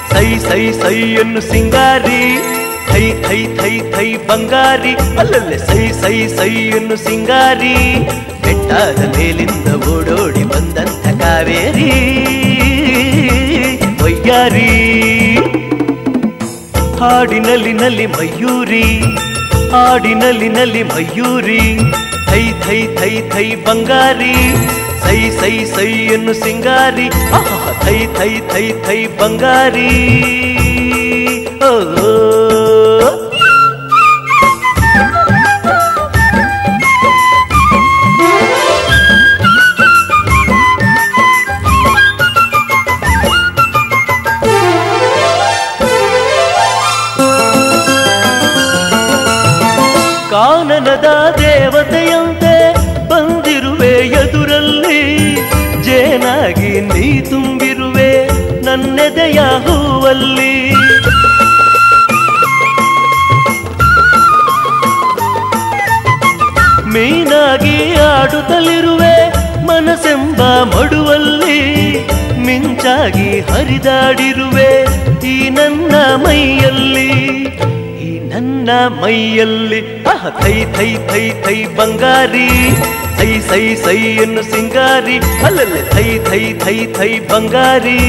ಸೈ ಸೈ ಸೈ ಎನ್ನು ಸಿಂಗಾರಿ ಥೈ ಥೈ ಥೈ ಥೈ ಬಂಗಾರಿ ಅಲ್ಲಲ್ಲೇ ಸೈ ಸೈ ಸೈ ಎನ್ನು ಸಿಂಗಾರಿ ಬೆಟ್ಟದ ಮೇಲಿಂದ ಓಡೋಡಿ ಬಂದಂಥ ಕಾವೇರಿ ವಯ್ಯಾರಿ ಹಾಡಿನಲ್ಲಿ ಮಯೂರಿ ಹಾಡಿನಲ್ಲಿ ಮಯೂರಿ ಥೈ ಥೈ ಥೈ ಥೈ ಬಂಗಾರಿ ಸೈ ಸೈ ಸೈ ಎನ್ನು ಸಿಂಗಾರಿ ಥೈ ಥೈ ಥೈ ಥೈ ಬಂಗಾರಿ ಓ ಕಾನನದ ದೇವತೆಯಂತೆ ಬಂದಿರುವೆ ಎದುರಲ್ಲಿ ಜೇನಾಗಿ ನೀ ತುಂಬಿರುವೆ ನನ್ನೆದೆಯ ಹೂವಲ್ಲಿ ಮೀನಾಗಿ ಆಡುತ್ತಲಿರುವೆ ಮನಸ್ಸೆಂಬ ಮಡುವಲ್ಲಿ ಮಿಂಚಾಗಿ ಹರಿದಾಡಿರುವೆ ಈ ನನ್ನ ಮೈಯಲ್ಲಿ ನನ್ನ ಮೈಯಲ್ಲಿ ಥೈ ಥೈ ಥೈ ಥೈ ಬಂಗಾರಿ ಸೈ ಸೈ ಸೈ ಎನ್ನು ಸಿಂಗಾರಿ ಅಲ್ಲಲ್ಲೇ ಥೈ ಥೈ ಥೈ ಥೈ ಬಂಗಾರಿ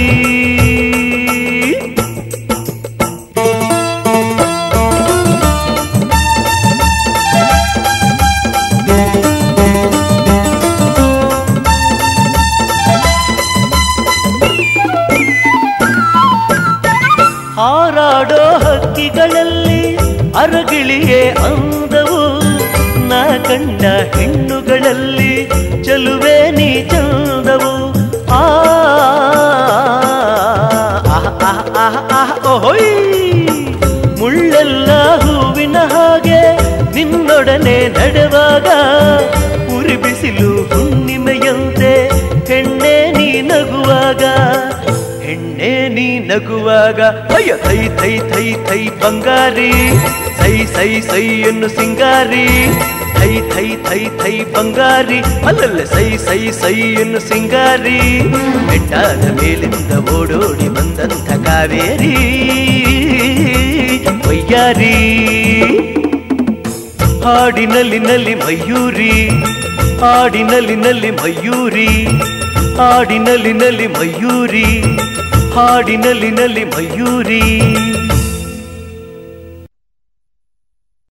ಹಾರಾಡೋ ಹಕ್ಕಿಗಳಲ್ಲಿ ಅರಗಿಳಿಯೇ ಅಂದವು ನಾ ಕಂಡ ಹೆಣ್ಣುಗಳಲ್ಲಿ ಚಲುವೆ ನೀ ಚಂದವು ಓಹೋಯ್ ಮುಳ್ಳೆಲ್ಲ ಹೂವಿನ ಹಾಗೆ ನಿನ್ನೊಡನೆ ನಡೆವಾಗ ಉರಿ ಬಿಸಿಲು ಹುಣ್ಣಿಮೆಯಂತೆ ಹೆಣ್ಣೆ ನೀ ನಗುವಾಗ ಹೆಣ್ಣೆ ನೀ ನಗುವಾಗ ಅಯ್ಯ ಥೈ ಥೈ ಥೈ ಥೈ ಬಂಗಾರಿ ಸೈ ಸೈ ಸೈ ಎನ್ನು ಸಿಂಗಾರಿ ಥೈ ಥೈ ಥೈ ಥೈ ಬಂಗಾರಿ ಅಲ್ಲಲ್ಲ ಸೈ ಸೈ ಸೈ ಎನ್ನು ಸಿಂಗಾರಿ ಬೆಟ್ಟದ ಮೇಲಿಂದ ಓಡೋಡಿ ಬಂದಂಥ ಕಾವೇರಿ ವಯ್ಯಾರಿ ಹಾಡಿನಲ್ಲಿ ಮಯೂರಿ ಹಾಡಿನಲ್ಲಿ ಮಯೂರಿ ಹಾಡಿನಲ್ಲಿ ಮಯೂರಿ ಹಾಡಿನಲ್ಲಿ ಮಯೂರಿ